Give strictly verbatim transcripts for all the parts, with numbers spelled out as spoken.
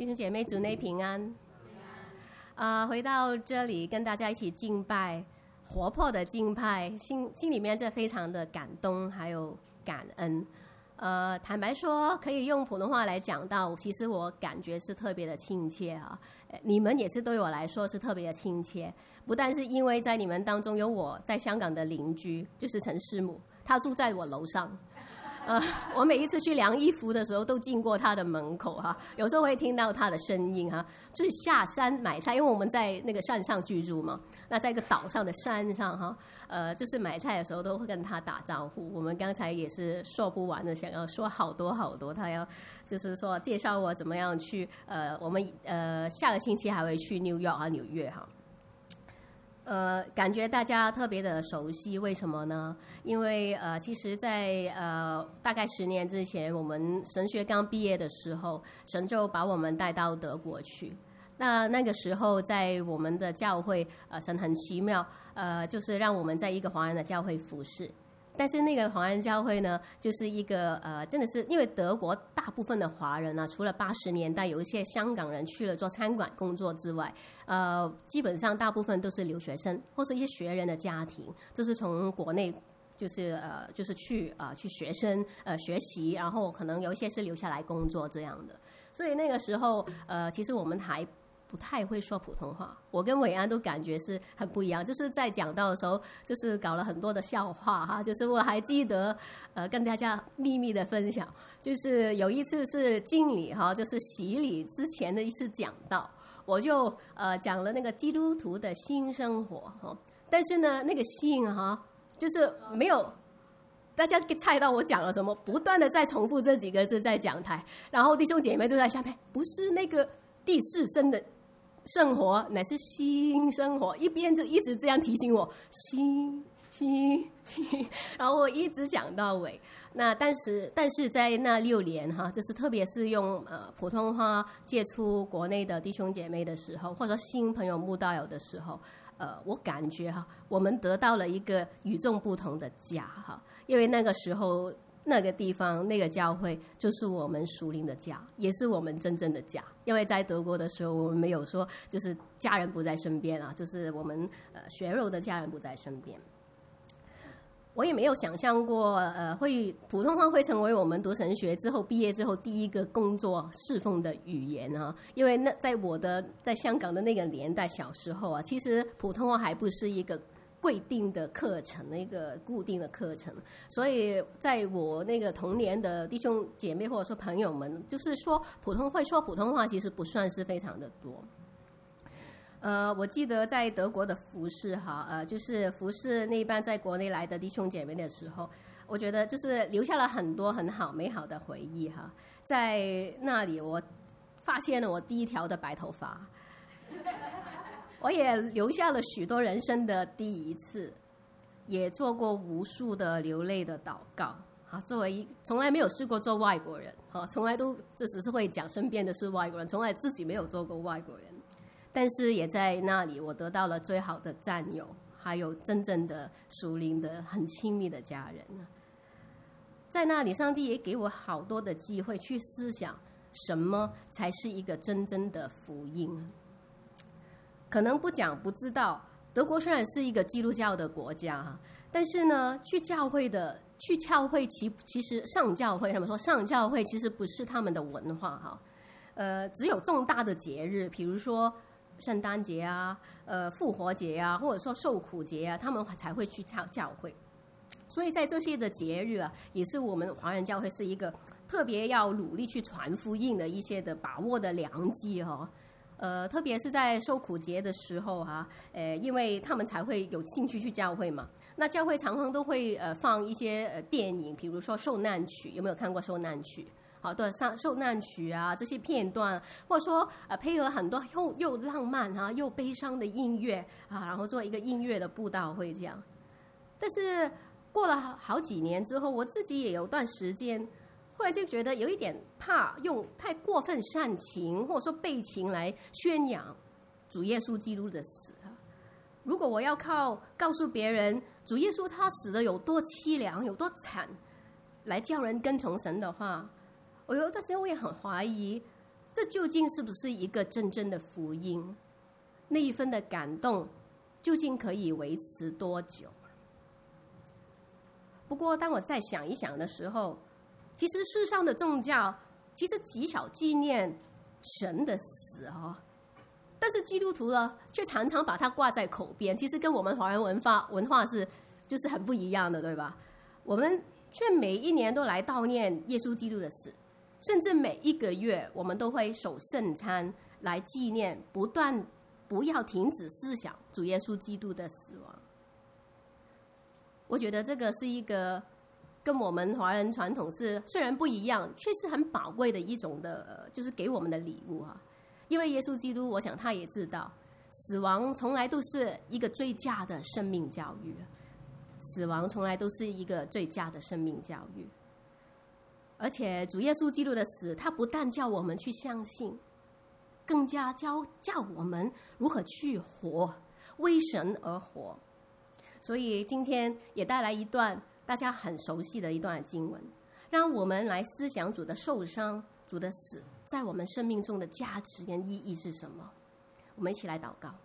弟兄姐妹，主内平安。啊、呃，回到这里跟大家一起敬拜，活泼的敬拜，心心里面这非常的感动，还有感恩。呃，坦白说，可以用普通话来讲到，其实我感觉是特别的亲切啊。你们也是对我来说是特别的亲切，不但是因为在你们当中有我在香港的邻居，就是陈师母，她住在我楼上。呃，我每一次去量衣服的时候，都经过他的门口哈、啊，有时候会听到他的声音哈、啊，就是下山买菜，因为我们在那个山上居住嘛，那在一个岛上的山上哈、啊，呃，就是买菜的时候都会跟他打招呼。我们刚才也是说不完的，想要说好多好多，他要就是说介绍我怎么样去，呃，我们呃下个星期还会去纽约啊，纽约哈。呃，感觉大家特别的熟悉，为什么呢？因为呃，其实在，在呃大概十年之前，我们神学刚毕业的时候，神就把我们带到德国去。那那个时候，在我们的教会，呃，神很奇妙，呃，就是让我们在一个华人的教会服侍。但是那个华人教会呢，就是一个呃，真的是因为德国大部分的华人呢、啊，除了八十年代有一些香港人去了做餐馆工作之外，呃，基本上大部分都是留学生或是一些学人的家庭，就是从国内就是呃就是去啊、呃、去学生呃学习，然后可能有一些是留下来工作这样的。所以那个时候呃，其实我们还不太会说普通话，我跟伟安都感觉是很不一样。就是在讲到的时候，就是搞了很多的笑话哈。就是我还记得，呃，跟大家秘密的分享，就是有一次是敬礼哈，就是洗礼之前的一次讲道，我就呃讲了那个基督徒的新生活哈。但是呢，那个新哈，就是没有。大家猜到我讲了什么？不断的在重复这几个字在讲台，然后弟兄姐妹就在下面，不是那个第四生的生活，乃是新生活，一边就一直这样提醒我新新新，然后我一直讲到尾。那但是但是在那六年哈，就是特别是用呃普通话接触国内的弟兄姐妹的时候，或者说新朋友慕道友的时候，呃，我感觉哈，我们得到了一个与众不同的家哈，因为那个时候。那个地方那个教会就是我们属灵的家，也是我们真正的家。因为在德国的时候，我们没有说就是家人不在身边啊，就是我们呃血肉的家人不在身边。我也没有想象过，呃，会普通话会成为我们读神学之后毕业之后第一个工作侍奉的语言啊。因为那在我的在香港的那个年代，小时候啊，其实普通话还不是一个规定的课程，那个固定的课程，所以在我那个童年的弟兄姐妹或者说朋友们，就是说普通会说普通话，其实不算是非常的多。呃，我记得在德国的服侍哈，呃，就是服侍那一班在国内来的弟兄姐妹的时候，我觉得就是留下了很多很好美好的回忆哈。在那里，我发现了我第一条的白头发。我也留下了许多人生的第一次，也做过无数的流泪的祷告。啊，作为一从来没有试过做外国人，啊，从来都这只是会讲身边的是外国人，从来自己没有做过外国人。但是也在那里，我得到了最好的战友，还有真正的属灵的很亲密的家人。在那里，上帝也给我好多的机会去思想，什么才是一个真正的福音。可能不讲不知道，德国虽然是一个基督教的国家哈，但是呢，去教会的去教会其其实上教会，他们说上教会其实不是他们的文化哈，呃，只有重大的节日，比如说圣诞节啊、呃复活节啊，或者说受苦节啊，他们才会去教教会。所以在这些的节日啊，也是我们华人教会是一个特别要努力去传福音的一些的把握的良机哈。呃，特别是在受苦节的时候哈、啊，呃，因为他们才会有兴趣去教会嘛。那教会常常都会呃放一些呃电影，比如说受难曲，有没有看过受难曲？好，对，上受难曲啊这些片段，或者说呃配合很多又又浪漫啊又悲伤的音乐啊，然后做一个音乐的布道会这样。但是过了好好几年之后，我自己也有段时间。后来就觉得有一点怕用太过分煽情或者说悲情来宣扬主耶稣基督的死啊。如果我要靠告诉别人主耶稣他死的有多凄凉有多惨来叫人跟从神的话，我有段时间我也很怀疑这究竟是不是一个真正的福音？那一份的感动究竟可以维持多久？不过当我再想一想的时候，其实世上的宗教其实极少纪念神的死哦，但是基督徒呢，却常常把它挂在口边。其实跟我们华人文化文化是就是很不一样的，对吧？我们却每一年都来悼念耶稣基督的死，甚至每一个月我们都会守圣餐来纪念，不断不要停止思想主耶稣基督的死亡。我觉得这个是一个跟我们华人传统是虽然不一样，却是很宝贵的一种的，就是给我们的礼物啊。因为耶稣基督，我想他也知道，死亡从来都是一个最佳的生命教育，死亡从来都是一个最佳的生命教育。而且主耶稣基督的死，他不但叫我们去相信，更加教教我们如何去活，为神而活。所以今天也带来一段大家很熟悉的一段经文，让我们来思想主的受伤、主的死在我们生命中的价值跟意义是什么。我们一起来祷告。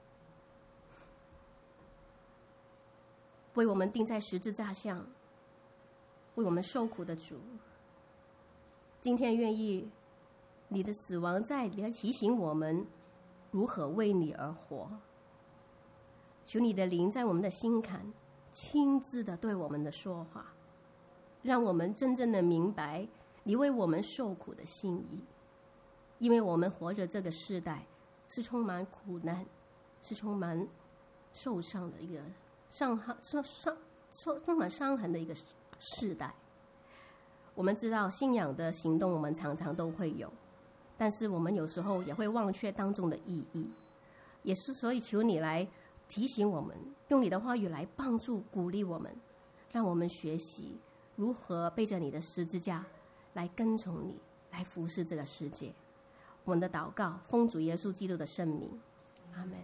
为我们钉在十字架上，为我们受苦的主，今天愿意你的死亡再来提醒我们如何为你而活。求你的灵在我们的心坎亲自的对我们的说话，让我们真正的明白你为我们受苦的心意。因为我们活着这个世代是充满苦难，是充满受伤的一个伤害伤伤充满伤痕的一个世代。我们知道信仰的行动我们常常都会有，但是我们有时候也会忘却当中的意义。也是所以求你来提醒我们，用你的话语来帮助鼓励我们，让我们学习如何背着你的十字架来跟从你，来服侍这个世界。我们的祷告奉主耶稣基督的圣名，阿们。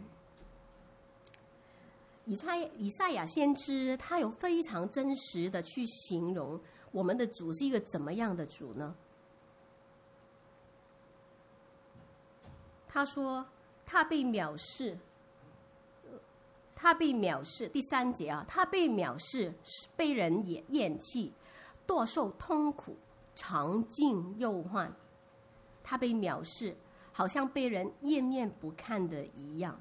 以赛以赛亚先知他有非常真实的去形容我们的主是一个怎么样的主呢？他说他被藐视，他被藐视，第三节啊，他被藐视，被人厌弃，多受痛苦，尝尽忧患。他被藐视，好像被人厌厌不看的一样。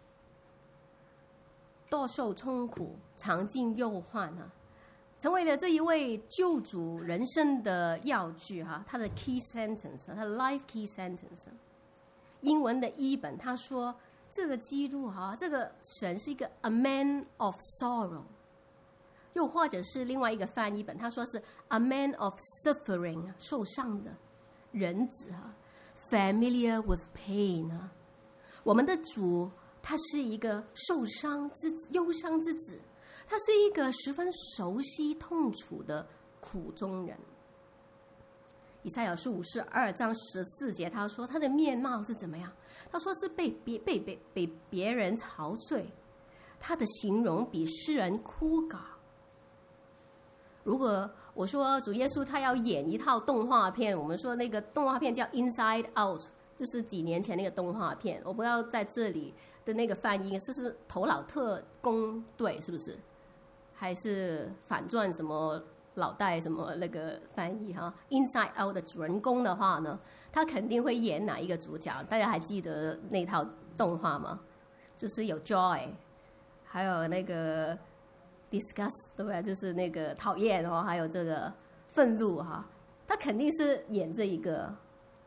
多受痛苦，尝尽忧患啊，成为了这一位救主人生的要句哈、啊，他的 key sentence， 他的 life key sentence。英文的译本他说，这个基督哈、啊，这个神是一个 a man of sorrow， 又或者是另外一个翻译本，他说是 a man of suffering， 受伤的人子啊 ，familiar with pain 啊。我们的主他是一个受伤之子，忧伤之子，他是一个十分熟悉痛楚的苦中人。以赛亚书五十二章十四节，他说他的面貌是怎么样？他说是被别被被被别人陶醉，他的形容比诗人枯槁。如果我说主耶稣他要演一套动画片，我们说那个动画片叫 Inside Out， 就是几年前那个动画片，我不知道在这里的那个翻译，这是头脑特工队是不是？还是反转什么脑袋什么那个翻译哈 ？Inside Out 的主人公的话呢，他肯定会演哪一个主角？大家还记得那套动画吗？就是有 Joy， 还有那个 Disgust， 对不对？就是那个讨厌哦，还有这个愤怒哈，他肯定是演这一个。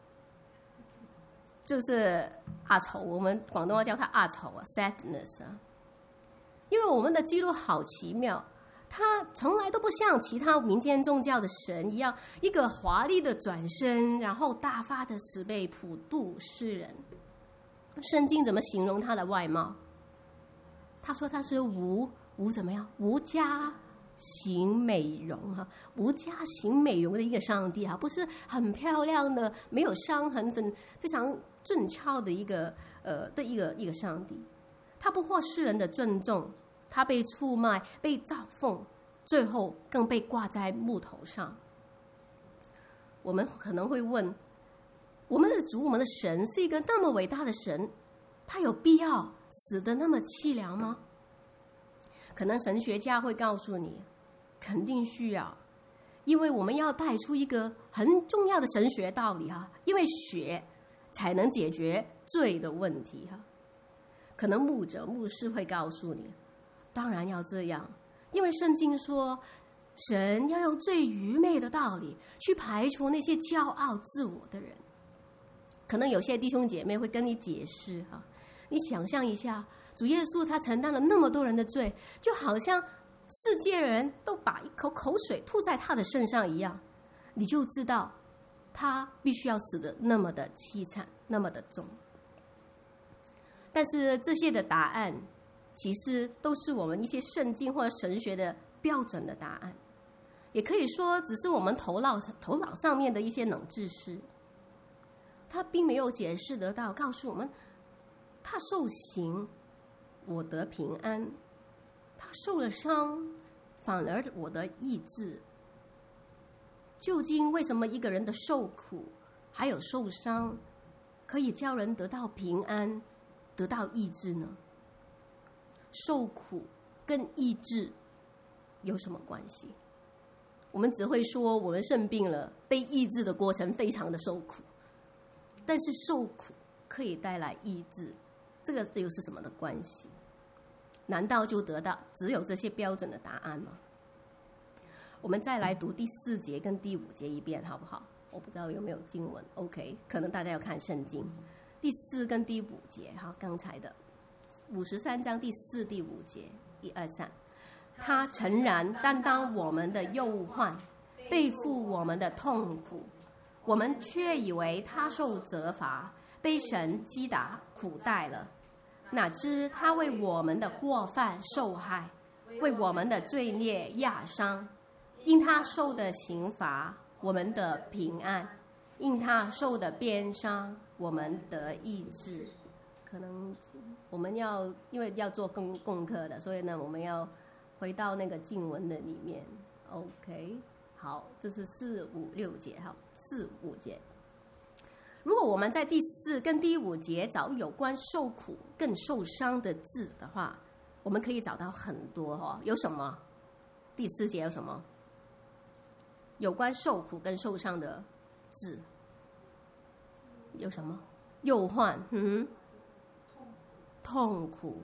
就是阿愁，我们广东话叫他阿愁啊 ，sadness 啊。因为我们的基督好奇妙，他从来都不像其他民间宗教的神一样，一个华丽的转身，然后大发的慈悲普度世人。圣经怎么形容他的外貌？他说他是无无怎么样？无家行美容哈，无家行美容的一个上帝啊，不是很漂亮的，没有伤痕，很非常俊俏的一个呃的一个一个上帝。他不获世人的尊重，他被出卖，被嘲讽，最后更被挂在木头上。我们可能会问， 我们的主，我们的神是一个那么伟大的神，他有必要死得那么凄凉吗？可能神学家会告诉你，肯定需要，因为我们要带出一个很重要的神学道理哈，因为血才能解决罪的问题哈。可能牧者牧师会告诉你，当然要这样，因为圣经说神要用最愚昧的道理去排除那些骄傲自我的人。可能有些弟兄姐妹会跟你解释哈，你想象一下，主耶稣他承担了那么多人的罪，就好像世界人都把一口口水吐在他的身上一样，你就知道他必须要死得那么的凄惨，那么的重。但是这些的答案其实都是我们一些圣经或者神学的标准的答案，也可以说只是我们头脑头脑上面的一些冷知识。他并没有解释得到告诉我们，他受刑我得平安，他受了伤反而我得医治。究竟为什么一个人的受苦还有受伤可以叫人得到平安得到医治呢？受苦跟医治有什么关系？我们只会说我们生病了，被医治的过程非常的受苦，但是受苦可以带来医治，这个又是什么的关系？难道就得到只有这些标准的答案吗？我们再来读第四节跟第五节一遍好不好？我不知道有没有经文 OK， 可能大家要看圣经第四跟第五节哈，刚才的五十三章第四第五节，一二三，他诚然担当我们的忧患，背负我们的痛苦，我们却以为他受责罚，被神击打苦待了。哪知他为我们的过犯受害，为我们的罪孽压伤。因他受的刑罚，我们得平安；因他受的鞭伤，我们得医治。可能我们要因为要做功功课的，所以呢，我们要回到那个经文的里面。OK， 好，这是四五六节哈，四五节。如果我们在第四跟第五节找有关受苦更受伤的字的话，我们可以找到很多哈。有什么？第四节有什么？有关受苦跟受伤的字有什么？忧患，嗯哼，痛苦、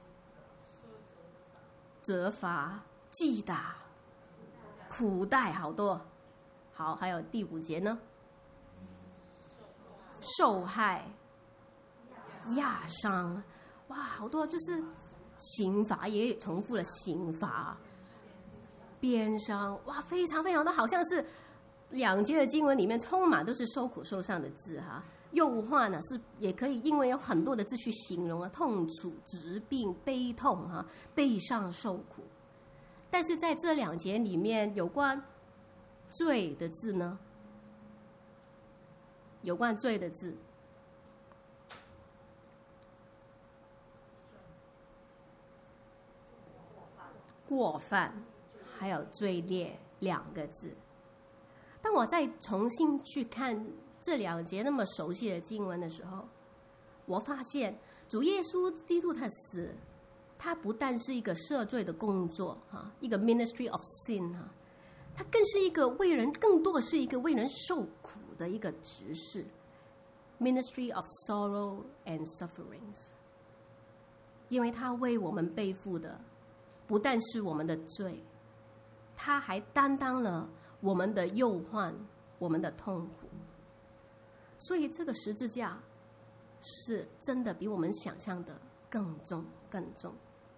责罚、击打、苦待，好多。好，还有第五节呢？受害、压伤，哇，好多，就是刑罚也重复了刑罚。鞭伤，哇，非常非常多，好像是两节的经文里面充满都是受苦受伤的字哈。忧患呢是也可以，因为有很多的字去形容啊，痛楚、疾病、悲痛哈，悲伤、受苦。但是在这两节里面，有关罪的字呢，有关罪的字，过犯。还有罪孽两个字。当我再重新去看这两节那么熟悉的经文的时候，我发现主耶稣基督的死，他不但是一个赦罪的工作哈，一个 ministry of sin 哈，他更是一个为人，更多的是一个为人受苦的一个职事 ，ministry of sorrow and sufferings。因为他为我们背负的不但是我们的罪，他还担当了我们的忧患，我们的痛苦。所以这个十字架是真的比我们想象的更重更重。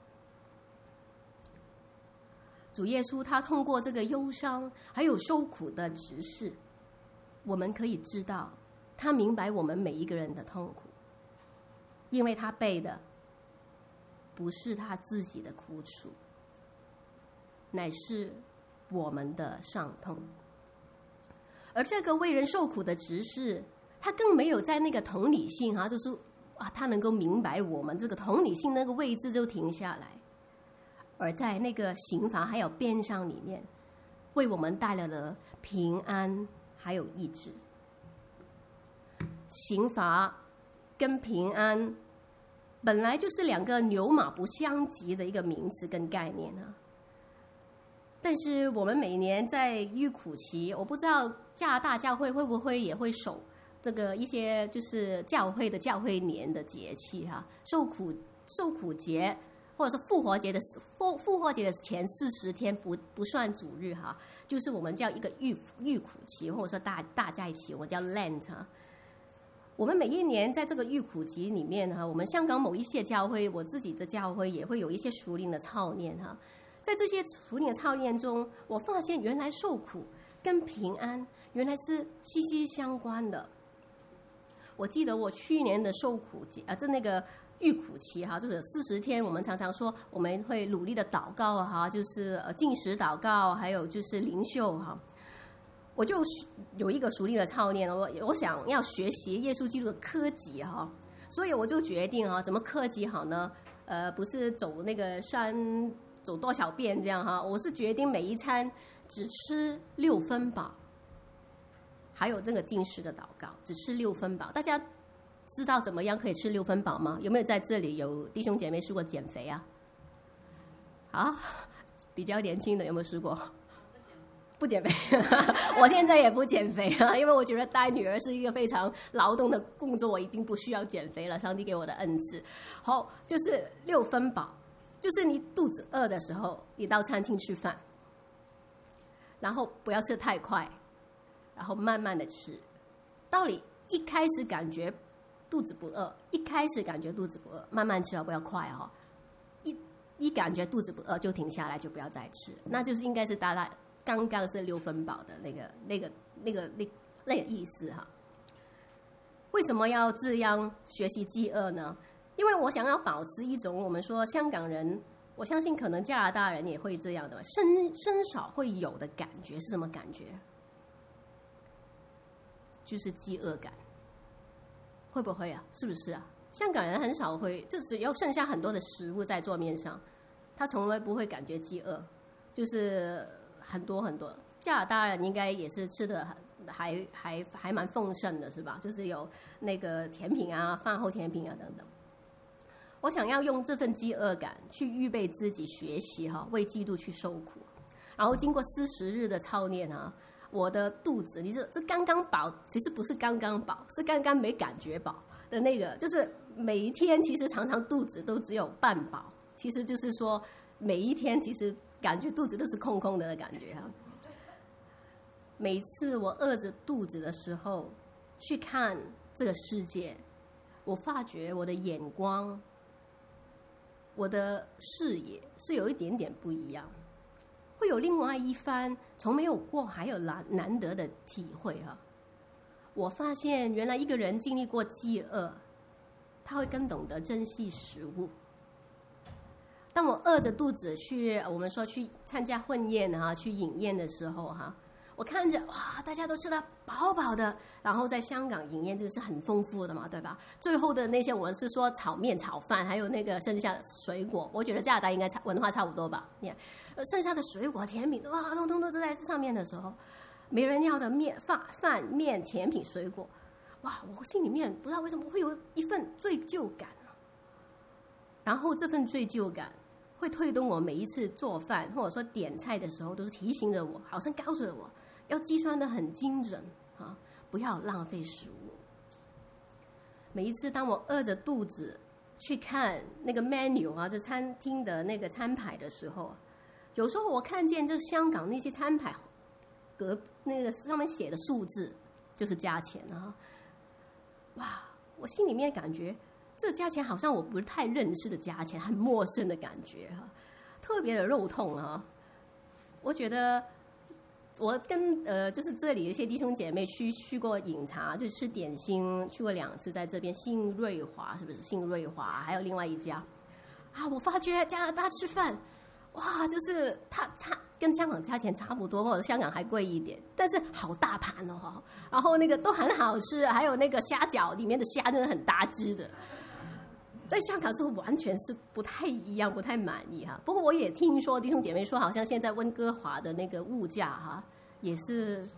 主耶稣他通过这个忧伤还有受苦的职事，我们可以知道他明白我们每一个人的痛苦，因为他背的不是他自己的苦楚，乃是我们的伤痛。而这个为人受苦的执事，他更没有在那个同理心啊，就是啊，他能够明白我们这个同理心那个位置就停下来，而在那个刑罚还有鞭伤里面，为我们带来了平安还有医治。 刑罚跟平安本来就是两个牛马不相及的一个名词跟概念啊。但是我们每年在预苦期，我不知道加拿大教会会不会也会守这个一些就是教会的教会年的节气哈、啊，受苦受苦节或者是复活节的复复活节的前四十天不不算主日哈、啊，就是我们叫一个预预苦期或者说大大假期，我们叫 Lent 哈、啊。我们每一年在这个预苦期里面哈、啊，我们香港某一些教会，我自己的教会也会有一些属灵的操练哈、啊。在这些属灵的操练中，我发现原来受苦跟平安原来是息息相关的。我记得我去年的受苦节啊，就那个预苦期哈，就是四十天，我们常常说我们会努力的祷告哈，就是呃禁食祷告，还有就是灵修哈。我就有一个属灵的操练，我我想要学习耶稣基督的科技哈，所以我就决定哈，怎么科技好呢？呃，不是走那个山。走多少遍这样哈？我是决定每一餐只吃六分饱，还有这个禁食的祷告，只吃六分饱。大家知道怎么样可以吃六分饱吗？有没有在这里有弟兄姐妹试过减肥啊？啊，比较年轻的有没有试过？不减肥，我现在也不减肥啊，因为我觉得带女儿是一个非常劳动的工作，我已经不需要减肥了。上帝给我的恩赐，好，就是六分饱。就是你肚子饿的时候，你到餐厅吃饭，然后不要吃太快，然后慢慢的吃。到你一开始感觉肚子不饿，一开始感觉肚子不饿，慢慢吃哦，不要快哦。一一感觉肚子不饿就停下来，就不要再吃。那就是应该是大概刚刚是六分饱的那个那个那个那那个意思哈。为什么要这样学习饥饿呢？因为我想要保持一种我们说香港人，我相信可能加拿大人也会这样的，生生少会有的感觉是什么感觉？就是饥饿感，会不会啊？是不是啊？香港人很少会，就只有剩下很多的食物在桌面上，他从来不会感觉饥饿，就是很多很多。加拿大人应该也是吃的还还还蛮丰盛的，是吧？就是有那个甜品啊、饭后甜品啊等等。我想要用这份饥饿感去预备自己学习哈，为基督去受苦。然后经过四十日的操练啊，我的肚子，你是这刚刚饱，其实不是刚刚饱，是刚刚没感觉饱的那个，就是每一天其实常常肚子都只有半饱，其实就是说每一天其实感觉肚子都是空空的的感觉哈。每次我饿着肚子的时候去看这个世界，我发觉我的眼光，我的视野是有一点点不一样，会有另外一番从没有过还有难难得的体会哈。我发现原来一个人经历过饥饿，他会更懂得珍惜食物。当我饿着肚子去，我们说去参加婚宴哈，去饮宴的时候哈，我看着哇，大家都吃得饱饱的，然后在香港饮宴就是很丰富的嘛，对吧？最后的那些我们是说炒面、炒饭，还有那个剩下的水果，我觉得加拿大应该差文化差不多吧。你看，剩下的水果、甜品哇，通通都在这上面的时候，没人要的面、饭、饭、面、甜品、水果，哇，我心里面不知道为什么会有一份罪疚感啊。然后这份罪疚感会推动我每一次做饭或者说点菜的时候，都是提醒着我，好像告诉我要计算得很精准啊，不要浪费食物。每一次当我饿着肚子去看那个 menu 啊，这餐厅的那个餐牌的时候，有时候我看见这香港那些餐牌隔那个上面写的数字就是价钱啊，哇，我心里面感觉这价钱好像我不太认识的价钱，很陌生的感觉哈，特别的肉痛啊。我觉得我跟呃，就是这里有一些弟兄姐妹去去过饮茶，就吃点心，去过两次，在这边信瑞华是不是？信瑞华还有另外一家啊，我发觉加拿大吃饭，哇，就是它差跟香港价钱差不多，或者香港还贵一点，但是好大盘哦，然后那个都很好吃，还有那个虾饺里面的虾真的很大只的。在香港是完全是不太一样，不太满意哈。不过我也听说弟兄姐妹说，好像现在温哥华的那个物价哈，也是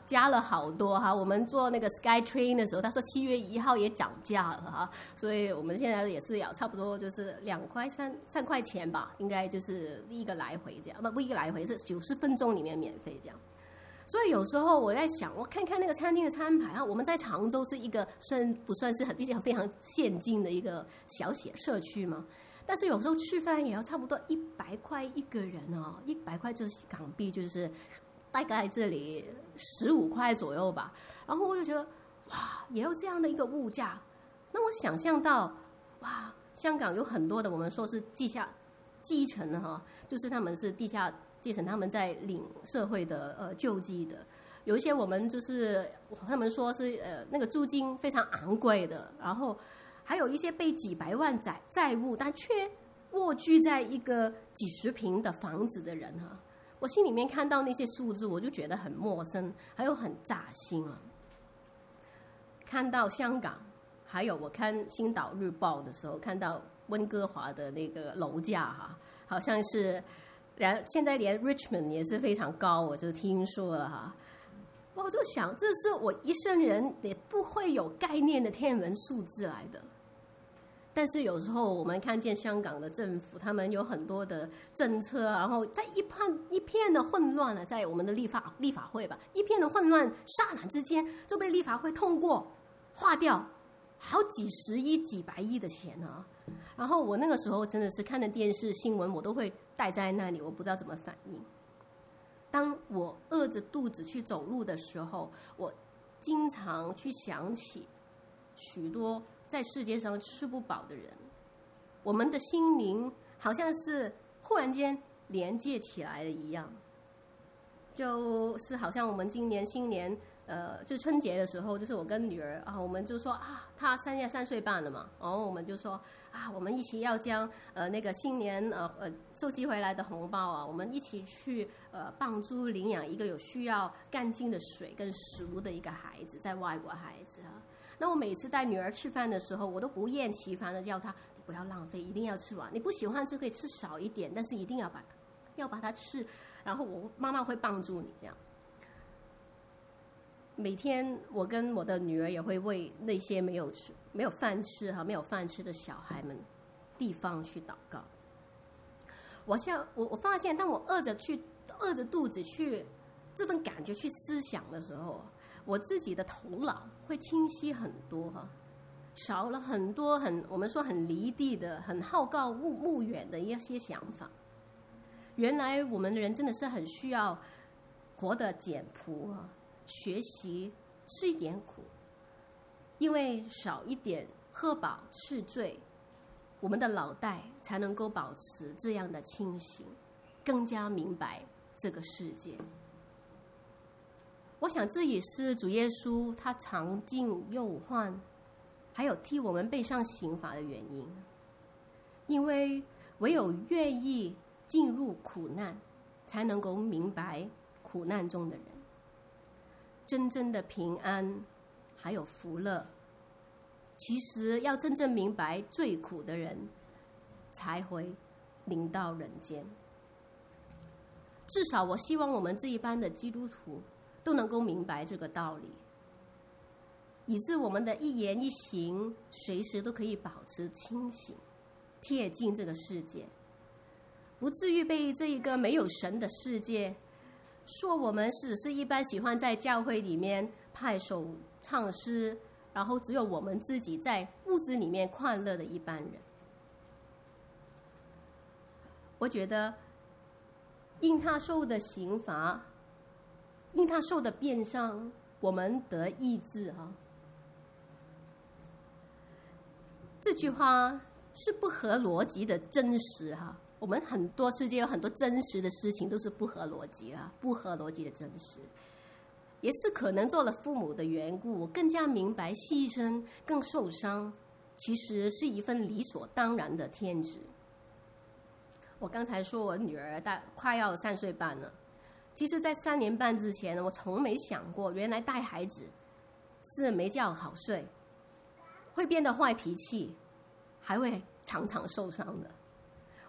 加了好多哈。我们坐那个 SkyTrain 的时候，他说七月一号也涨价了哈，所以我们现在也是要差不多就是两块三三块钱吧，应该就是一个来回这样，不不一个来回是九十分钟里面免费这样。所以有时候我在想，我看看那个餐厅的餐牌啊，我们在常州是一个算不算是很毕竟非常先进的一个小写社区嘛？但是有时候吃饭也要差不多一百块一个人哦，一百块就是港币，就是大概这里十五块左右吧。然后我就觉得哇，也有这样的一个物价。那我想象到哇，香港有很多的我们说是地下基层的哈，就是他们是地下。阶层他们在领社会的呃救济的，有一些我们就是他们说是呃那个租金非常昂贵的，然后还有一些被几百万债债务，但却蜗居在一个几十平的房子的人哈，我心里面看到那些数字，我就觉得很陌生，还有很扎心啊。看到香港，还有我看《星岛日报》的时候，看到温哥华的那个楼价哈，好像是。然现在连 Richmond 也是非常高，我就听说了哈。我就想，这是我一生人也不会有概念的天文数字来的。但是有时候我们看见香港的政府，他们有很多的政策，然后在一片一片的混乱呢，在我们的立法立法会吧，一片的混乱，刹那之间就被立法会通过，划掉好几十亿、几百亿的钱啊。然后我那个时候真的是看的电视新闻，我都会待在那里，我不知道怎么反应。当我饿着肚子去走路的时候，我经常去想起许多在世界上吃不饱的人，我们的心灵好像是忽然间连接起来的一样，就是好像我们今年新年。呃，就春节的时候，就是我跟女儿啊，我们就说啊，她三月三岁半了嘛，然后我们就说啊，我们一起要将呃那个新年呃呃收集回来的红包啊，我们一起去呃帮助领养一个有需要干净的水跟食物的一个孩子，在外国孩子啊。那我每次带女儿吃饭的时候，我都不厌其烦的叫她，你不要浪费，一定要吃完，你不喜欢吃可以吃少一点，但是一定要把要把它吃，然后我妈妈会帮助你这样。每天我跟我的女儿也会为那些没有吃、没有饭吃哈、没有饭吃的小孩们地方去祷告。我像我我发现，当我饿着去饿着肚子去这份感觉去思想的时候，我自己的头脑会清晰很多哈，少了很多很我们说很离地的、很好高骛骛远的一些想法。原来我们人真的是很需要活得简朴啊。学习吃一点苦，因为少一点喝饱吃醉，我们的脑袋才能够保持这样的清醒，更加明白这个世界。我想这也是主耶稣他尝尽忧患，还有替我们背上刑罚的原因。因为唯有愿意进入苦难，才能够明白苦难中的人。真正的平安还有福乐，其实要真正明白最苦的人才会临到人间。至少我希望我们这一班的基督徒都能够明白这个道理，以致我们的一言一行随时都可以保持清醒，贴近这个世界，不至于被这一个没有神的世界说我们只是一般喜欢在教会里面拍手唱诗，然后只有我们自己在屋子里面快乐的一般人。我觉得因他受的刑罚，因他受的鞭伤，我们得医治啊。这句话是不合逻辑的真实哈、啊。我们很多世界有很多真实的事情都是不合逻辑啊，不合逻辑的真实，也是可能做了父母的缘故，我更加明白牺牲更受伤，其实是一份理所当然的天职。我刚才说我女儿大快要三岁半了，其实在三年半之前，我从没想过原来带孩子是没觉好睡，会变得坏脾气，还会常常受伤的。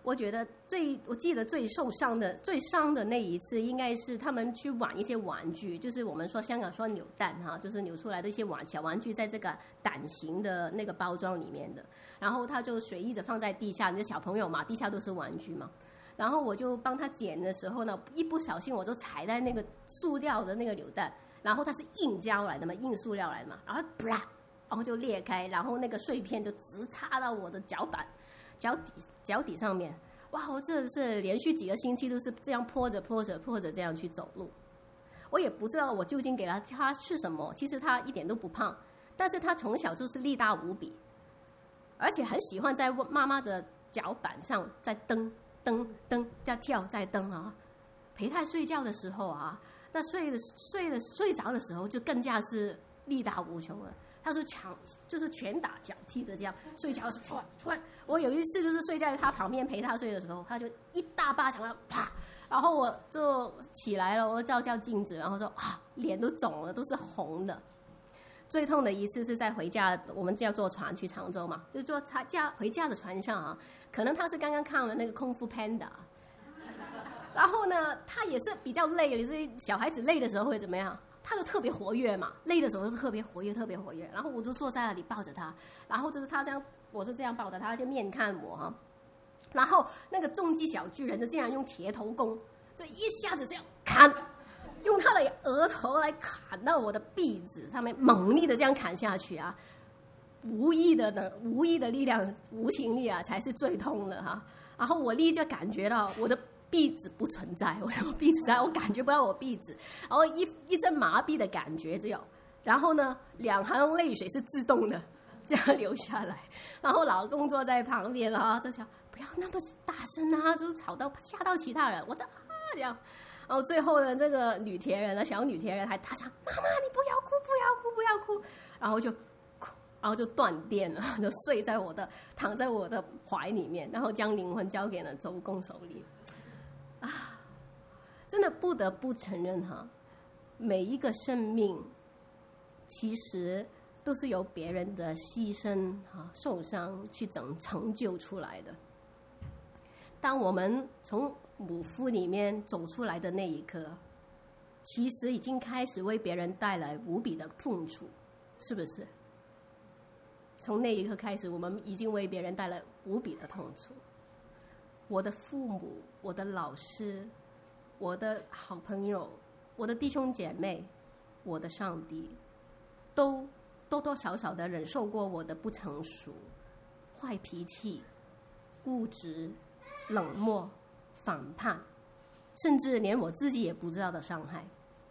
我觉得最我记得最受伤的最伤的那一次，应该是他们去玩一些玩具，就是我们说香港说扭蛋哈，就是扭出来的一些玩小玩具，在这个胆形的那个包装里面的，然后他就随意的放在地下，你的小朋友嘛，地下都是玩具嘛。然后我就帮他捡的时候呢，一不小心我就踩在那个塑料的那个扭蛋，然后它是硬胶来的嘛，硬塑料来的嘛，然后啪，然后就裂开，然后那个碎片就直插到我的脚板、脚底、脚底上面。哇，我真的是连续几个星期都是这样拖着、拖着、拖着这样去走路。我也不知道我究竟给了他吃什么，其实他一点都不胖，但是他从小就是力大无比，而且很喜欢在妈妈的脚板上在蹬。蹬蹬再跳再蹬啊！陪他睡觉的时候啊，那睡的睡的睡着的时候就更加是力大无穷了。他是强，就是拳打脚踢的这样睡觉是突突然。我有一次就是睡在他旁边陪他睡的时候，他就一大巴掌啊啪，然后我就起来了，我照照镜子，然后说啊，脸都肿了，都是红的。最痛的一次是在回家，我们就要坐船去常州嘛，就坐家回家的船上啊，可能他是刚刚看了那个《功夫 Panda》，然后呢，他也是比较累，也是小孩子累的时候会怎么样？他就特别活跃嘛，累的时候就特别活跃，特别活跃。然后我就坐在那里抱着他，然后就是他这样，我就这样抱着他，他就面看我哈。然后那个重击小巨人就这样用铁头功，就一下子这样砍。用他的额头来砍到我的鼻子上面，猛力的这样砍下去啊！无意的呢，无意的力量，无情力啊，才是最痛的哈、啊。然后我立即感觉到我的鼻子不存在，我的鼻子在，我感觉不到我鼻子，然后一一阵麻痹的感觉只有，然后呢，两行泪水是自动的这样流下来。然后老公坐在旁边啊，就想不要那么大声啊，就吵到吓到其他人。我这啊这样。然后最后呢，这个女铁人呢，小女铁人还大声：“妈妈，你不要哭，不要哭，不要哭！”然后就哭，然后就断电了，就睡在我的，躺在我的怀里面，然后将灵魂交给了周公手里。啊，真的不得不承认哈，每一个生命其实都是由别人的牺牲啊、受伤去整成就出来的。当我们从母腹里面走出来的那一刻，其实已经开始为别人带来无比的痛楚，是不是？从那一刻开始，我们已经为别人带来无比的痛楚。我的父母、我的老师、我的好朋友、我的弟兄姐妹、我的上帝，都多多少少的忍受过我的不成熟、坏脾气、固执、冷漠、反叛，甚至连我自己也不知道的伤害。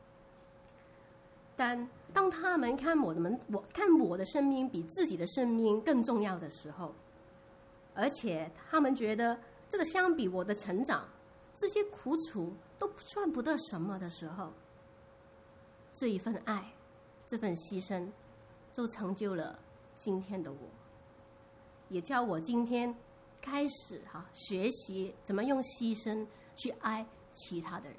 但当他们看我的我看我的生命比自己的生命更重要的时候，而且他们觉得这个相比我的成长，这些苦楚都算不得什么的时候，这一份爱，这份牺牲，就成就了今天的我，也叫我今天开始哈、啊、学习怎么用牺牲去爱其他的人。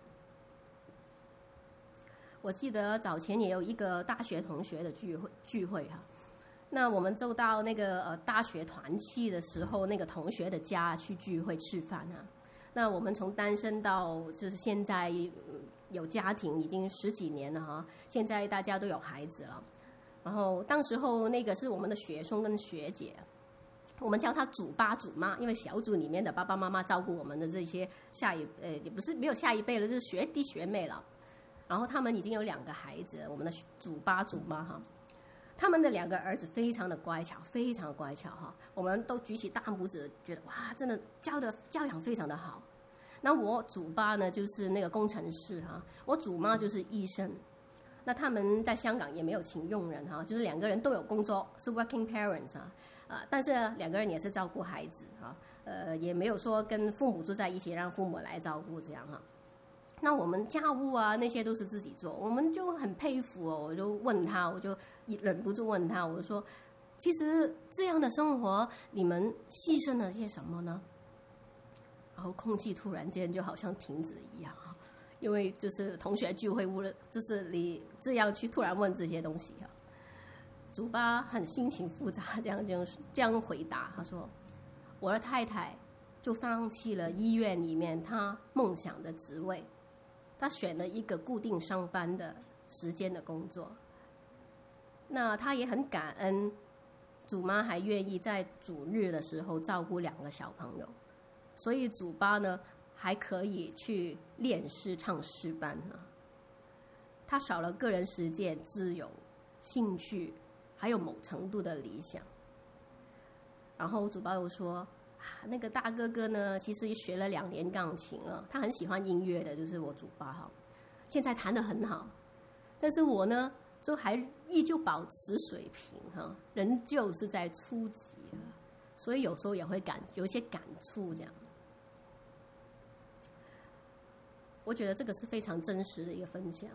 我记得早前也有一个大学同学的聚会聚会哈、啊，那我们就到那个呃大学团契的时候，那个同学的家去聚会吃饭啊。那我们从单身到就是现在有家庭已经十几年了哈、啊，现在大家都有孩子了。然后当时候那个是我们的学兄跟学姐。我们叫他祖爸祖妈，因为小组里面的爸爸妈妈照顾我们的这些下一呃也不是没有下一辈了，就是学弟学妹了。然后他们已经有两个孩子，我们的祖爸祖妈哈，他们的两个儿子非常的乖巧，非常乖巧哈，我们都举起大拇指，觉得哇，真的教的教养非常的好。那我祖爸呢，就是那个工程师哈，我祖妈就是医生。那他们在香港也没有请佣人哈，就是两个人都有工作，是 working parents 啊。啊，但是两个人也是照顾孩子啊，呃，也没有说跟父母住在一起，让父母来照顾这样哈。那我们家务啊那些都是自己做，我们就很佩服哦。我就问他，我就忍不住问他，我说，其实这样的生活，你们牺牲了些什么呢？然后空气突然间就好像停止一样哈，因为就是同学聚会，无论就是你这样去突然问这些东西啊。祖爸很心情复杂，这样这样这样回答，他说：“我的太太就放弃了医院里面他梦想的职位，他选了一个固定上班的时间的工作。那他也很感恩主妈还愿意在主日的时候照顾两个小朋友，所以主爸呢还可以去练诗唱诗班啊。他少了个人实践、自由、兴趣，还有某程度的理想。然后主爸又说，啊，那个大哥哥呢，其实学了两年钢琴了，他很喜欢音乐的，就是我主爸哈，现在弹得很好。但是我呢，就还依旧保持水平哈，仍旧是在初级啊，所以有时候也会感有一些感触这样。我觉得这个是非常真实的一个分享。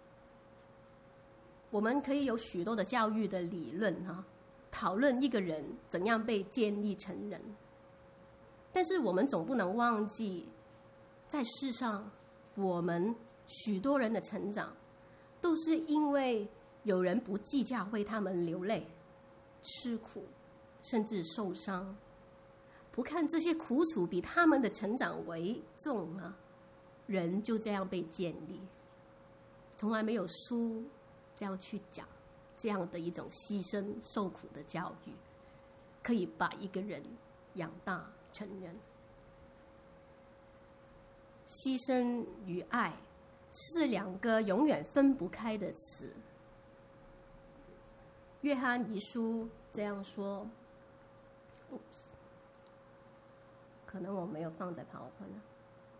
我们可以有许多的教育的理论哈，讨论一个人怎样被建立成人，但是我们总不能忘记，在世上我们许多人的成长，都是因为有人不计较为他们流泪、吃苦，甚至受伤，不看这些苦楚比他们的成长为重啊，人就这样被建立。从来没有书这样去讲这样的一种牺牲受苦的教育，可以把一个人养大成人。牺牲与爱是两个永远分不开的词。约翰遗书这样说，可能我没有放在 PowerPoint 呢。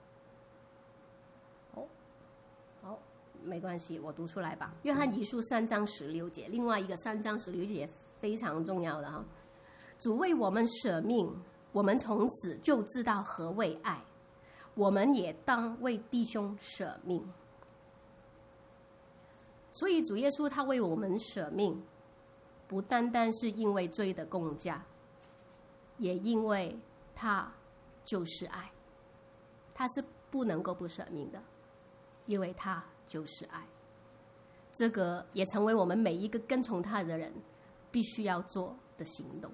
哦，好，没关系，我读出来吧。约翰遗书三章十六节，另外一个三章十六节非常重要的哈。主为我们舍命，我们从此就知道何谓爱，我们也当为弟兄舍命。所以主耶稣他为我们舍命，不单单是因为罪的工价，也因为他就是爱，他是不能够不舍命的，因为他就是爱。这个也成为我们每一个跟从他的人必须要做的行动。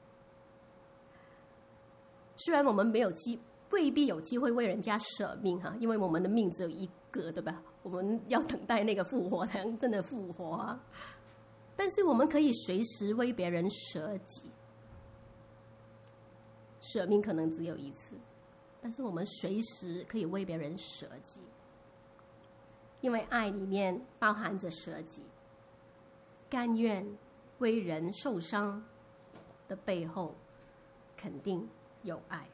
虽然我们没有机未必有机会为人家舍命哈，因为我们的命只有一个，对吧？我们要等待那个复活才能真的复活啊。但是我们可以随时为别人舍己。舍命可能只有一次，但是我们随时可以为别人舍己，因为爱里面包含着舍己，甘愿为人受伤的背后肯定有爱。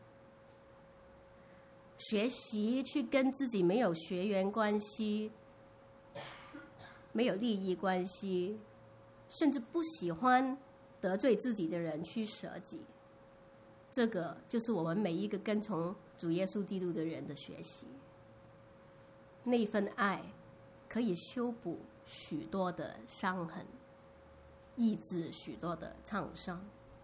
学习去跟自己没有血缘关系、没有利益关系，甚至不喜欢得罪自己的人去舍己，这个就是我们每一个跟从主耶稣基督的人的学习。那份爱可以修补许多的伤痕，医治许多的创伤。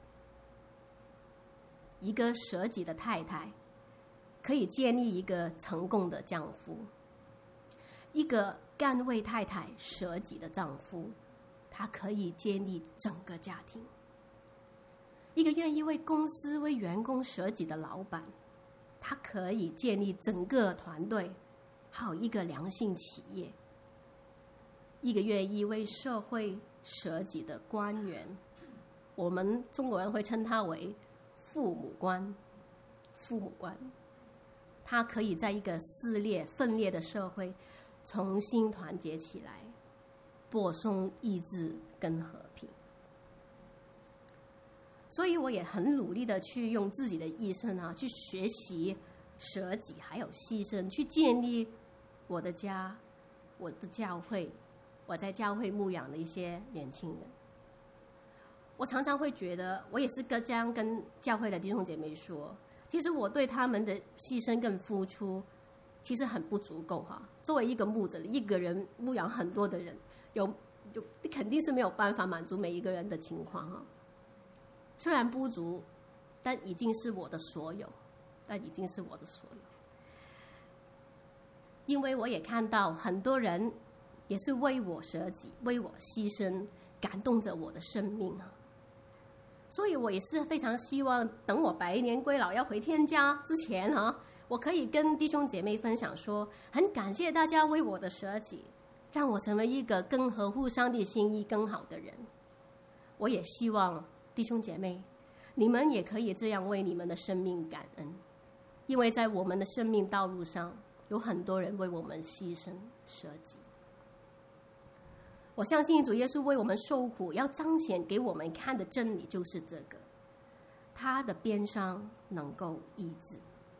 一个舍己的太太可以建立一个成功的丈夫，一个甘为太太舍己的丈夫，他可以建立整个家庭。一个愿意为公司、为员工舍己的老板，他可以建立整个团队，还有一个良性企业。一个愿意为社会舍己的官员，我们中国人会称他为父母官，父母官，他可以在一个撕裂、分裂的社会重新团结起来，播送意志跟和平。所以我也很努力的去用自己的一生啊，去学习舍己还有牺牲，去建立我的家、我的教会，我在教会牧养的一些年轻人。我常常会觉得，我也是跟这样跟教会的弟兄姐妹说，其实我对他们的牺牲跟付出其实很不足够哈。作为一个牧者，一个人牧养很多的人，有有肯定是没有办法满足每一个人的情况哈。虽然不足，但已经是我的所有，但已经是我的所有。因为我也看到很多人也是为我舍己、为我牺牲，感动着我的生命啊。 所以我也是非常希望，等我百年归老要回天家之前啊，我可以跟弟兄姐妹分享说，很感谢大家为我的舍己，让我成为一个更合乎上帝心意更好的人。我也希望弟兄姐妹，你们也可以这样为你们的生命感恩，因为在我们的生命道路上，有很多人为我们牺牲舍己。我相信主耶稣为我们受苦，要彰显给我们看的真理就是这个，他的鞭伤能够医治。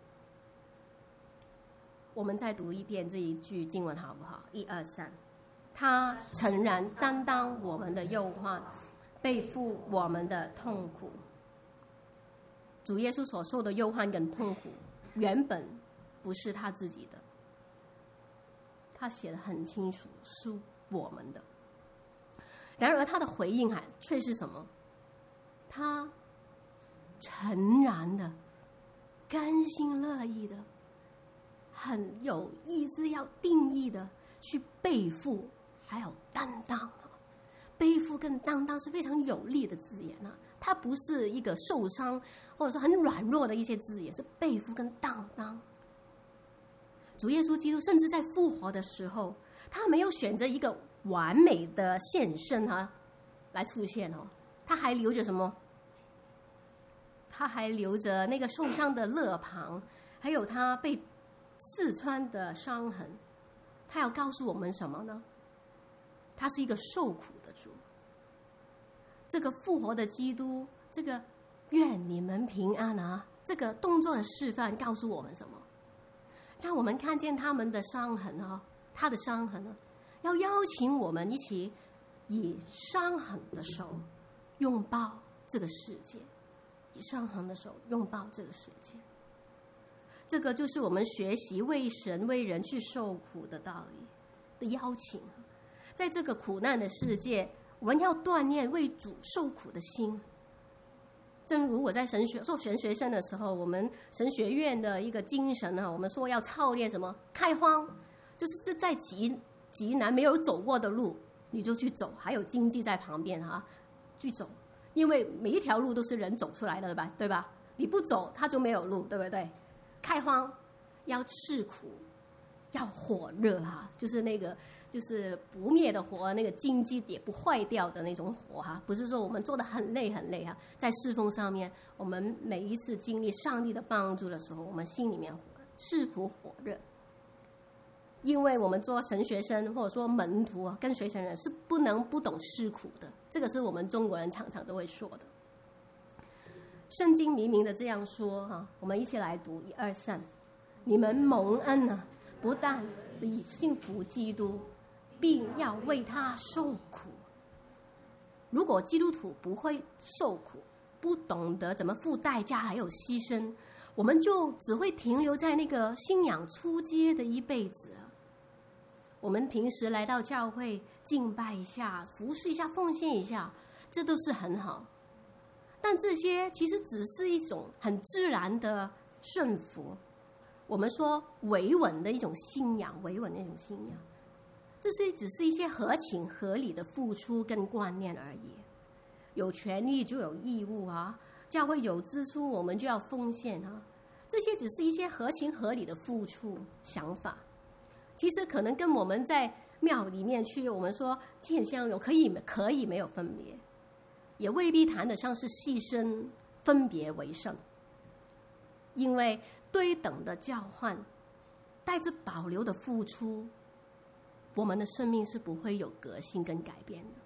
我们再读一遍这一句经文好不好？一二三，他诚然担当我们的忧患，背负我们的痛苦。主耶稣所受的忧患跟痛苦，原本不是他自己的，他写得很清楚，是我们的。然而他的回应还却是什么？他诚然的、甘心乐意的、很有意志要定义的去背负，还有担当。背负跟担当是非常有力的字眼啊，它不是一个受伤或者说很软弱的一些字眼，是背负跟担当。主耶稣基督甚至在复活的时候，他没有选择一个完美的献身啊来出现哦，他还留着什么？他还留着那个受伤的肋旁，还有他被刺穿的伤痕。他要告诉我们什么呢？他是一个受苦的主。这个复活的基督，这个愿你们平安啊，这个动作的示范告诉我们什么？让我们看见他们的伤痕啊，他的伤痕啊，要邀请我们一起以伤痕的手拥抱这个世界，以伤痕的手拥抱这个世界。这个就是我们学习为神为人去受苦的道理的邀请。在这个苦难的世界，我们要锻炼为主受苦的心。正如我在神学做神学生的时候，我们神学院的一个精神啊，我们说要操练什么？开荒，就是在极极难没有走过的路，你就去走，还有经济在旁边啊，去走，因为每一条路都是人走出来的，对吧？对吧？你不走，它就没有路，对不对？开荒要吃苦，要火热哈，就是那个就是不灭的火，那个荆棘也不坏掉的那种火哈。不是说我们做得很累很累哈，在侍奉上面，我们每一次经历上帝的帮助的时候，我们心里面吃苦火热。因为我们做神学生或者说门徒啊，跟随神人是不能不懂吃苦的，这个是我们中国人常常都会说的。圣经明明的这样说哈，我们一起来读一二三。你们蒙恩啊，不但以信服基督，并要为他受苦。如果基督徒不会受苦，不懂得怎么付代价还有牺牲，我们就只会停留在那个信仰初阶的一辈子。我们平时来到教会敬拜一下，服侍一下，奉献一下，这都是很好。但这些其实只是一种很自然的顺服，我们说维稳的一种信仰，维稳的一种信仰，这是只是一些合情合理的付出跟观念而已。有权利就有义务啊，教会有支出我们就要奉献啊，这些只是一些合情合理的付出想法。其实可能跟我们在庙里面去，我们说天香油可以可以没有分别，也未必谈得上是牺牲分别为圣。因为对等的交换，带着保留的付出，我们的生命是不会有革新跟改变的。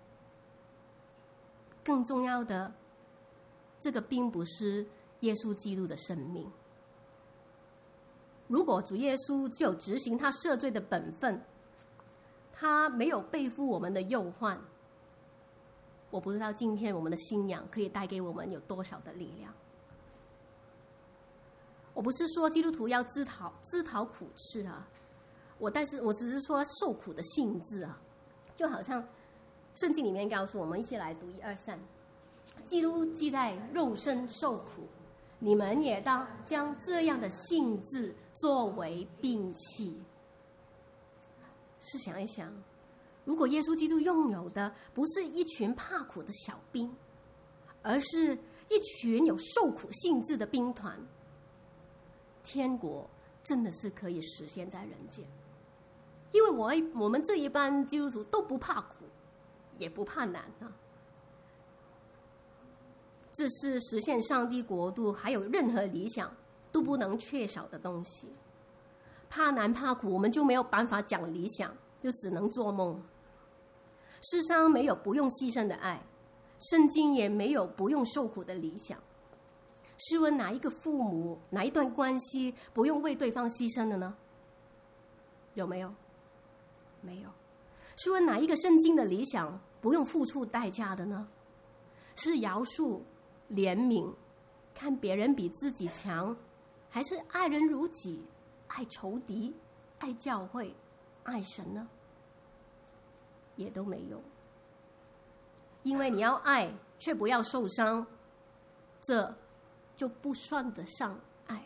更重要的，这个并不是耶稣基督的生命。如果主耶稣只有执行他赦罪的本分，他没有背负我们的忧患，我不知道今天我们的信仰可以带给我们有多少的力量。我不是说基督徒要自讨自讨苦吃啊，我但是我只是说受苦的性质啊，就好像圣经里面告诉我们，一起来读一二三。基督既在肉身受苦，你们也当将这样的性质作为兵器。试想一想，如果耶稣基督拥有的不是一群怕苦的小兵，而是一群有受苦性质的兵团，天国真的是可以实现在人间。因为我我们这一班基督徒都不怕苦，也不怕难啊。这是实现上帝国度还有任何理想都不能缺少的东西。怕难怕苦，我们就没有办法讲理想，就只能做梦。世上没有不用牺牲的爱，圣经也没有不用受苦的理想。试问哪一个父母，哪一段关系不用为对方牺牲的呢？有没有？没有。试问哪一个圣经的理想不用付出代价的呢？是饶恕、怜悯，看别人比自己强，还是爱人如己，爱仇敌，爱教会，爱神呢？也都没有。因为你要爱却不要受伤，这就不算得上爱。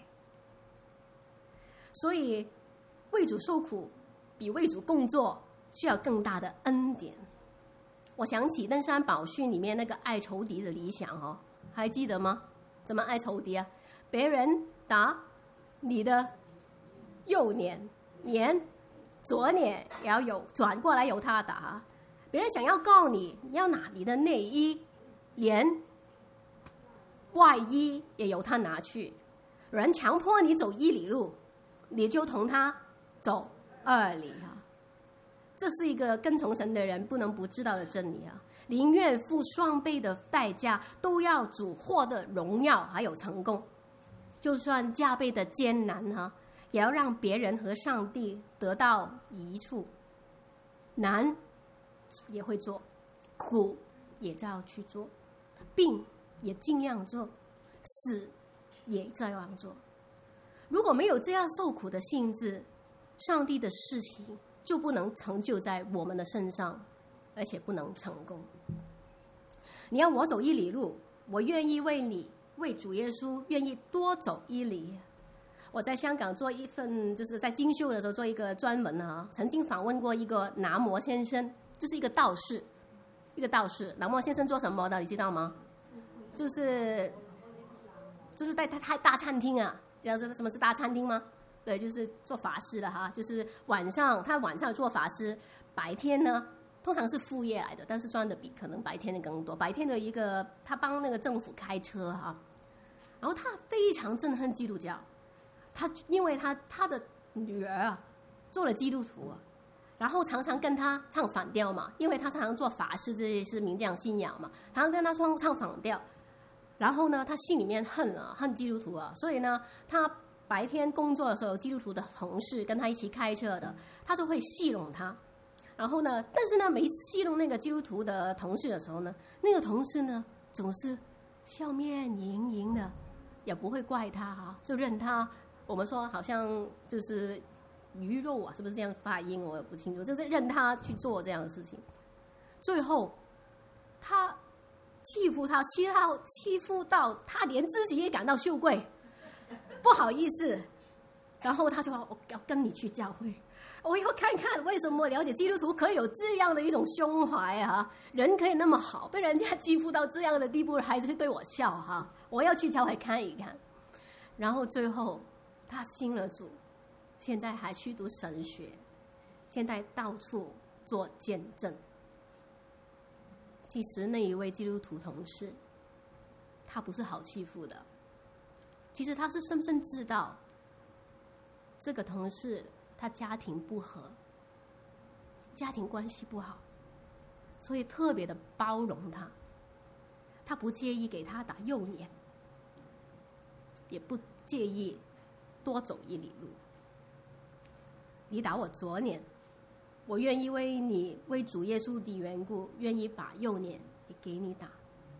所以为主受苦比为主工作需要更大的恩典。我想起登山宝训里面那个爱仇敌的理想哦，还记得吗？怎么爱仇敌啊？别人打你的右脸，连左脸也要有转过来由他打。别人想要告你，你要拿你的内衣，连外衣也由他拿去。有人强迫你走一里路，你就同他走二里啊！这是一个跟从神的人不能不知道的真理啊！宁愿付双倍的代价，都要主获得荣耀还有成功，就算加倍的艰难啊，也要让别人和上帝得到益处。难也会做，苦也照去做，病也尽量做，死也这样做。如果没有这样受苦的性质，上帝的事情就不能成就在我们的身上，而且不能成功。你要我走一里路，我愿意为你，为主耶稣愿意多走一里。我在香港做一份，就是在精修的时候做一个专门啊，曾经访问过一个南摩先生，就是一个道士，一个道士。南摩先生做什么的，你知道吗？就是就是在他大餐厅啊，知道什么是大餐厅吗？对，就是做法师的哈，就是晚上他晚上做法师，白天呢通常是副业来的，但是赚的比可能白天的更多。白天的一个他帮那个政府开车哈，然后他非常憎恨基督教，他因为他他的女儿啊做了基督徒啊，然后常常跟他唱反调嘛，因为他常常做法师，这是民间信仰嘛，常常跟他唱唱反调。然后呢，他心里面恨啊，恨基督徒啊，所以呢，他白天工作的时候，基督徒的同事跟他一起开车的，他就会戏弄他。然后呢，但是呢，每一次戏弄那个基督徒的同事的时候呢，那个同事呢总是笑面盈盈的，也不会怪他哈，就任他。我们说好像就是鱼肉啊，是不是这样发音？我也不清楚，就是任他去做这样的事情。最后，他欺负他，欺负欺负到他连自己也感到羞愧，不好意思。然后他就说：“我要跟你去教会，我要看看为什么了解基督徒可以有这样的一种胸怀啊，人可以那么好，被人家欺负到这样的地步，还是对我笑哈，我要去教会看一看。”然后最后他信了主，现在还去读神学，现在到处做见证。其实那一位基督徒同事，他不是好欺负的。其实他是深深知道，这个同事他家庭不和，家庭关系不好，所以特别的包容他。他不介意给他打右脸，也不介意多走一里路。你打我左脸，我愿意为你为主耶稣的缘故，愿意把右脸也给你打。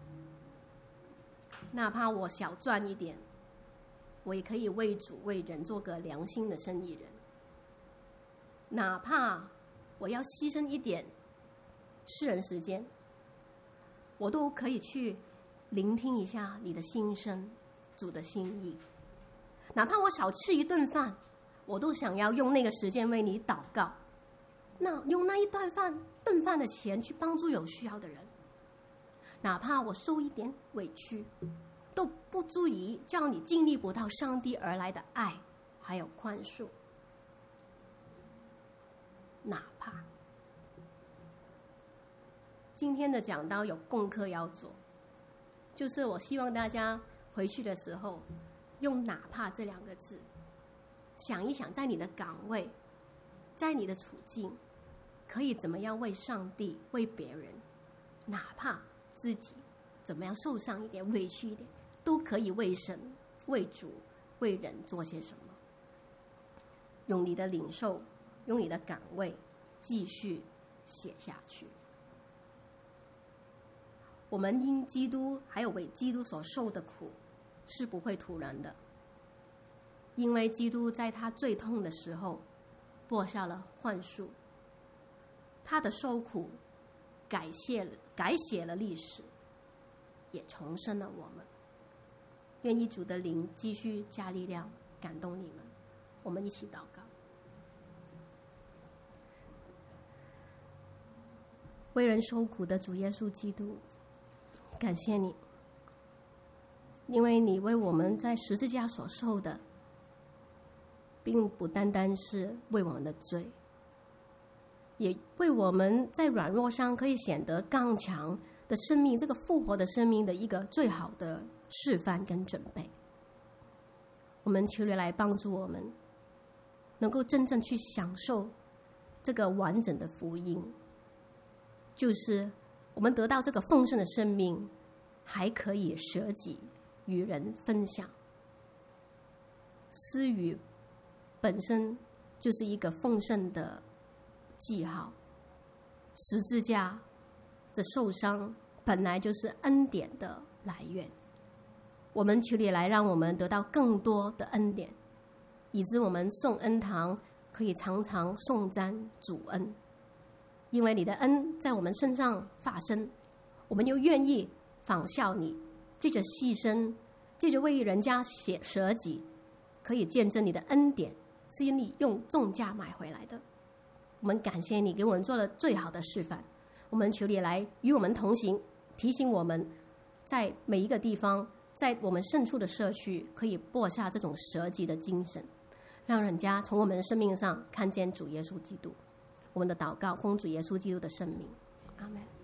哪怕我小赚一点，我也可以为主为人做个良心的生意人。哪怕我要牺牲一点私人时间，我都可以去聆听一下你的心声，主的心意。哪怕我少吃一顿饭，我都想要用那个时间为你祷告，那用那一顿饭顿饭的钱去帮助有需要的人。哪怕我受一点委屈， 都不足以叫你经历不到上帝而来的爱，还有宽恕。哪怕今天的讲道有功课要做，就是我希望大家回去的时候用哪怕这两个字想一想，在你的岗位，在你的处境，可以怎么样为上帝，为别人，哪怕自己怎么样受伤一点，委屈一点，都可以为神，为主，为人做些什么。用你的领受，用你的岗位继续写下去。我们因基督还有为基督所受的苦是不会突然的，因为基督在他最痛的时候播下了幻术，他的受苦改写了改写了历史，也重生了我们。愿意主的灵继续加力量感动你们。我们一起祷告。为人受苦的主耶稣基督，感谢你，因为你为我们在十字架所受的并不单单是为我们的罪，也为我们在软弱上可以显得刚强的生命，这个复活的生命的一个最好的示范跟准备。我们求你来帮助我们能够真正去享受这个完整的福音，就是我们得到这个丰盛的生命，还可以舍己与人分享。施予本身就是一个丰盛的记号，十字架的受伤本来就是恩典的来源。我们求你来让我们得到更多的恩典，以致我们送恩堂可以常常颂赞主恩。因为你的恩在我们身上发生，我们又愿意仿效你，借着牺牲，借着为人家写舍己，可以见证你的恩典是你用重价买回来的。我们感谢你给我们做了最好的示范。我们求你来与我们同行，提醒我们在每一个地方，在我们身处的社区，可以播下这种舍己的精神，让人家从我们的生命上看见主耶稣基督。我们的祷告奉主耶稣基督的圣名，阿们。